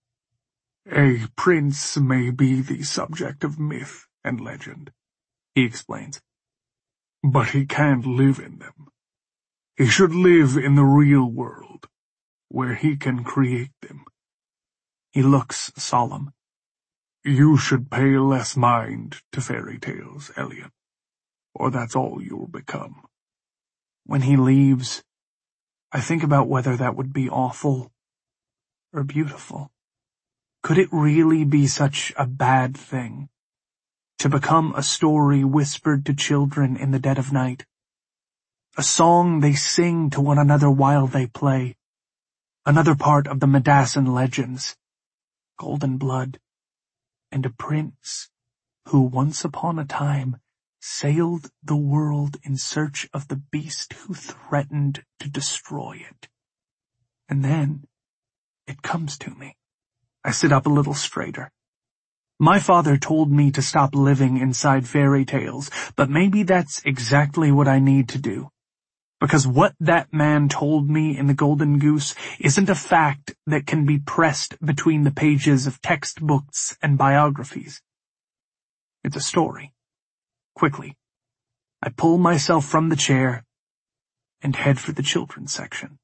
Speaker 2: A prince may be the subject of myth and legend, he explains, but he can't live in them. He should live in the real world, where he can create them. He looks solemn. You should pay less mind to fairy tales, Elliot, or that's all you'll become. When he leaves, I think about whether that would be awful or beautiful. Could it really be such a bad thing to become a story whispered to children in the dead of night? A song they sing to one another while they play. Another part of the Madassan legends. Golden blood, and a prince who once upon a time sailed the world in search of the beast who threatened to destroy it. And then it comes to me. I sit up a little straighter. My father told me to stop living inside fairy tales, but maybe that's exactly what I need to do. Because what that man told me in The Golden Goose isn't a fact that can be pressed between the pages of textbooks and biographies. It's a story. Quickly, I pull myself from the chair and head for the children's section.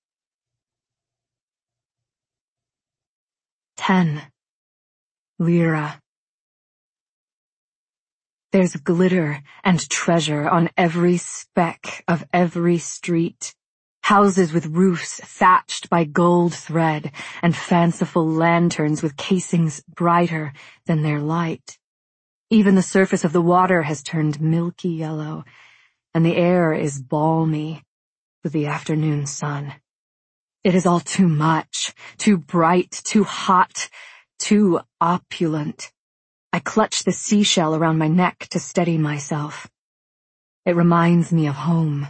Speaker 1: Ten. Lyra. There's glitter and treasure on every speck of every street. Houses with roofs thatched by gold thread and fanciful lanterns with casings brighter than their light. Even the surface of the water has turned milky yellow, and the air is balmy with the afternoon sun. It is all too much, too bright, too hot, too opulent. I clutch the seashell around my neck to steady myself. It reminds me of home.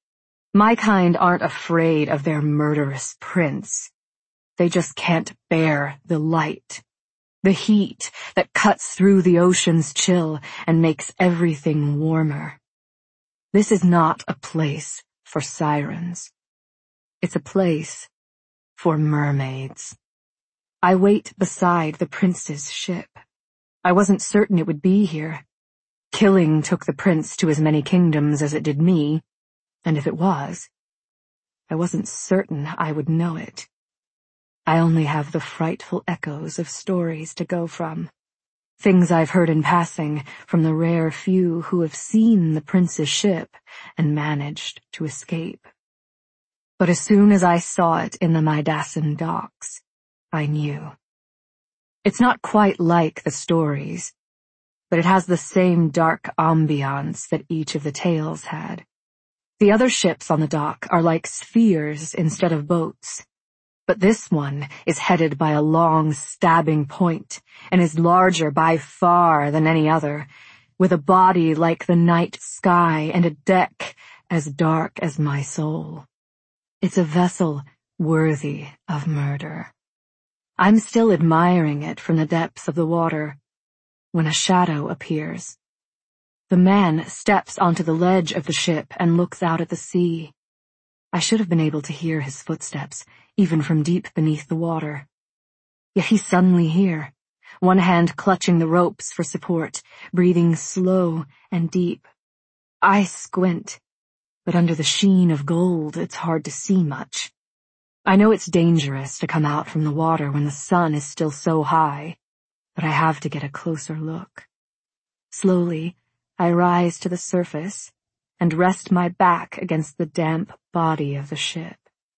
Speaker 1: My kind aren't afraid of their murderous prince. They just can't bear the light, the heat that cuts through the ocean's chill and makes everything warmer. This is not a place for sirens. It's a place for mermaids. I wait beside the prince's ship. I wasn't certain it would be here. Killing took the prince to as many kingdoms as it did me, and if it was, I wasn't certain I would know it. I only have the frightful echoes of stories to go from. Things I've heard in passing from the rare few who have seen the prince's ship and managed to escape. But as soon as I saw it in the Madassan docks, I knew. It's not quite like the stories, but it has the same dark ambiance that each of the tales had. The other ships on the dock are like spheres instead of boats, but this one is headed by a long stabbing point and is larger by far than any other, with a body like the night sky and a deck as dark as my soul. It's a vessel worthy of murder. I'm still admiring it from the depths of the water when a shadow appears. The man steps onto the ledge of the ship and looks out at the sea. I should have been able to hear his footsteps, even from deep beneath the water. Yet he's suddenly here, one hand clutching the ropes for support, breathing slow and deep. I squint, but under the sheen of gold it's hard to see much. I know it's dangerous to come out from the water when the sun is still so high, but I have to get a closer look. Slowly, I rise to the surface and rest my back against the damp body of the ship.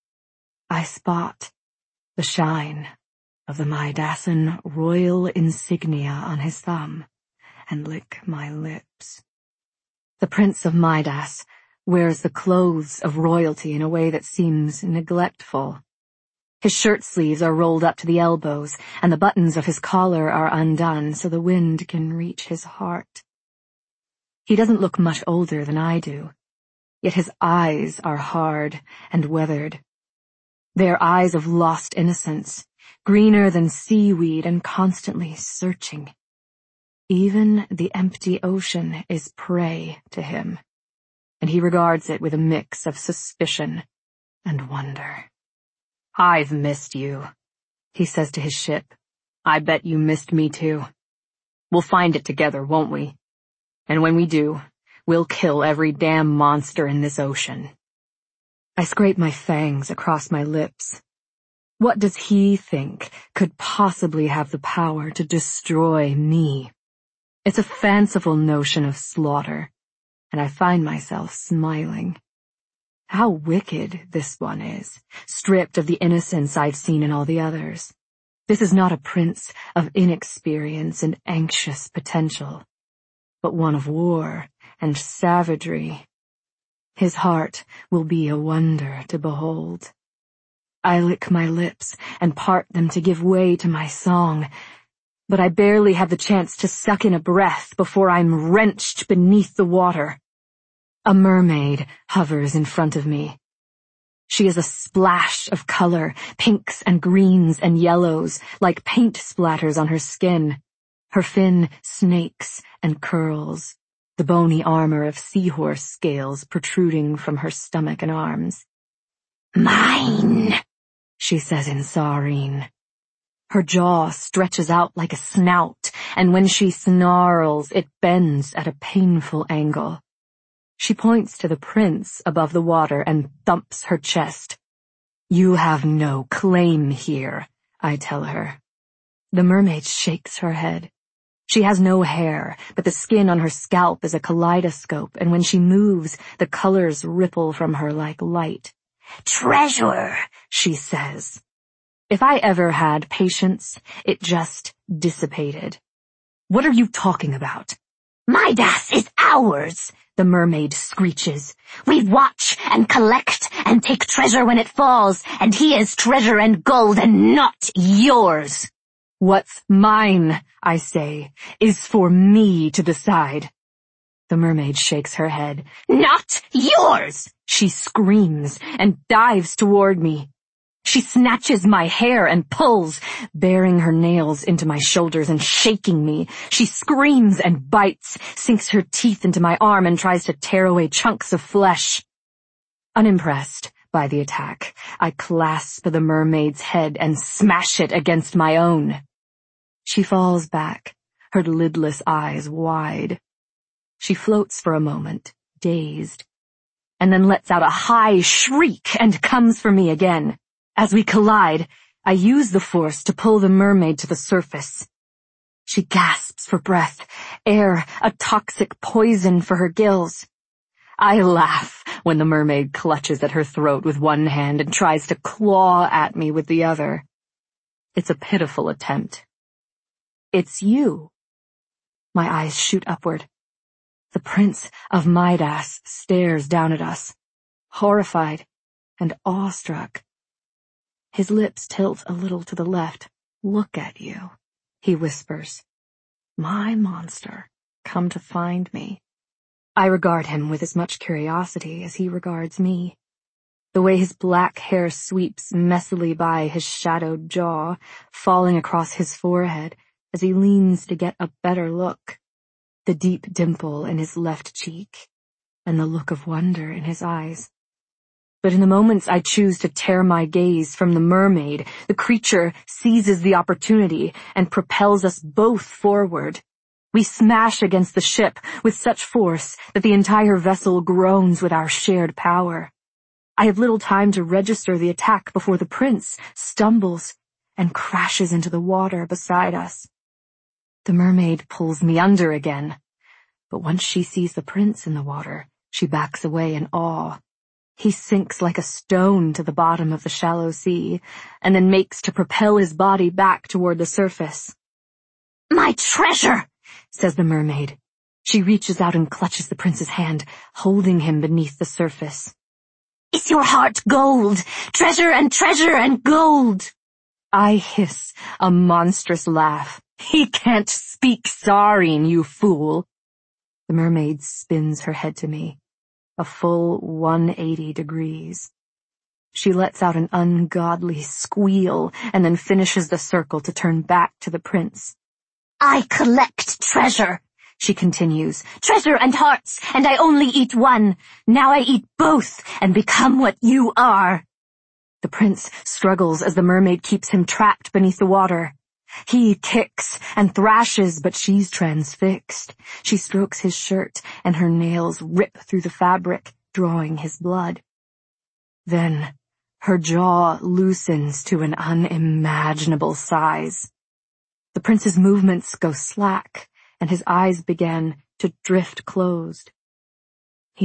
Speaker 1: I spot the shine of the Madassan royal insignia on his thumb and lick my lips. The Prince of Midas wears the clothes of royalty in a way that seems neglectful. His shirt sleeves are rolled up to the elbows, and the buttons of his collar are undone so the wind can reach his heart. He doesn't look much older than I do, yet his eyes are hard and weathered. They are eyes of lost innocence, greener than seaweed and constantly searching. Even the empty ocean is prey to him, and he regards it with a mix of suspicion and wonder. "I've missed you," he says to his ship. "I bet you missed me too. We'll find it together, won't we? And when we do, we'll kill every damn monster in this ocean." I scrape my fangs across my lips. What does he think could possibly have the power to destroy me? It's a fanciful notion of slaughter, and I find myself smiling. How wicked this one is, stripped of the innocence I've seen in all the others. This is not a prince of inexperience and anxious potential, but one of war and savagery. His heart will be a wonder to behold. I lick my lips and part them to give way to my song, but I barely have the chance to suck in a breath before I'm wrenched beneath the water. A mermaid hovers in front of me. She is a splash of color, pinks and greens and yellows, like paint splatters on her skin. Her fin snakes and curls, the bony armor of seahorse scales protruding from her stomach and arms. "Mine," she says in Saurine. Her jaw stretches out like a snout, and when she snarls, it bends at a painful angle. She points to the prince above the water and thumps her chest. "You have no claim here," I tell her. The mermaid shakes her head. She has no hair, but the skin on her scalp is a kaleidoscope, and when she moves, the colors ripple from her like light. "Treasure," she says. If I ever had patience, it just dissipated. "What are you talking about?" "Midas is ours," the mermaid screeches. "We watch and collect and take treasure when it falls, and he is treasure and gold and not yours." "What's mine," I say, "is for me to decide." The mermaid shakes her head. "Not yours!" she screams and dives toward me. She snatches my hair and pulls, bearing her nails into my shoulders and shaking me. She screams and bites, sinks her teeth into my arm and tries to tear away chunks of flesh. Unimpressed by the attack, I clasp the mermaid's head and smash it against my own. She falls back, her lidless eyes wide. She floats for a moment, dazed, and then lets out a high shriek and comes for me again. As we collide, I use the force to pull the mermaid to the surface. She gasps for breath, air, a toxic poison for her gills. I laugh when the mermaid clutches at her throat with one hand and tries to claw at me with the other. It's a pitiful attempt. "It's you." My eyes shoot upward. The Prince of Midas stares down at us, horrified and awestruck. His lips tilt a little to the left. "Look at you," he whispers. "My monster, come to find me." I regard him with as much curiosity as he regards me. The way his black hair sweeps messily by his shadowed jaw, falling across his forehead as he leans to get a better look. The deep dimple in his left cheek, and the look of wonder in his eyes. But in the moments I choose to tear my gaze from the mermaid, the creature seizes the opportunity and propels us both forward. We smash against the ship with such force that the entire vessel groans with our shared power. I have little time to register the attack before the prince stumbles and crashes into the water beside us. The mermaid pulls me under again, but once she sees the prince in the water, she backs away in awe. He sinks like a stone to the bottom of the shallow sea, and then makes to propel his body back toward the surface. "My treasure!" says the mermaid. She reaches out and clutches the prince's hand, holding him beneath the surface. "Is your heart gold? Treasure and treasure and gold!" I hiss a monstrous laugh. "He can't speak Saurine, you fool!" The mermaid spins her head to me, a full one hundred eighty degrees. She lets out an ungodly squeal and then finishes the circle to turn back to the prince. "I collect treasure," she continues, "treasure and hearts, and I only eat one. Now I eat both and become what you are." The prince struggles as the mermaid keeps him trapped beneath the water. He kicks and thrashes, but she's transfixed. She strokes his shirt, and her nails rip through the fabric, drawing his blood. Then her jaw loosens to an unimaginable size. The prince's movements go slack, and his eyes begin to drift closed.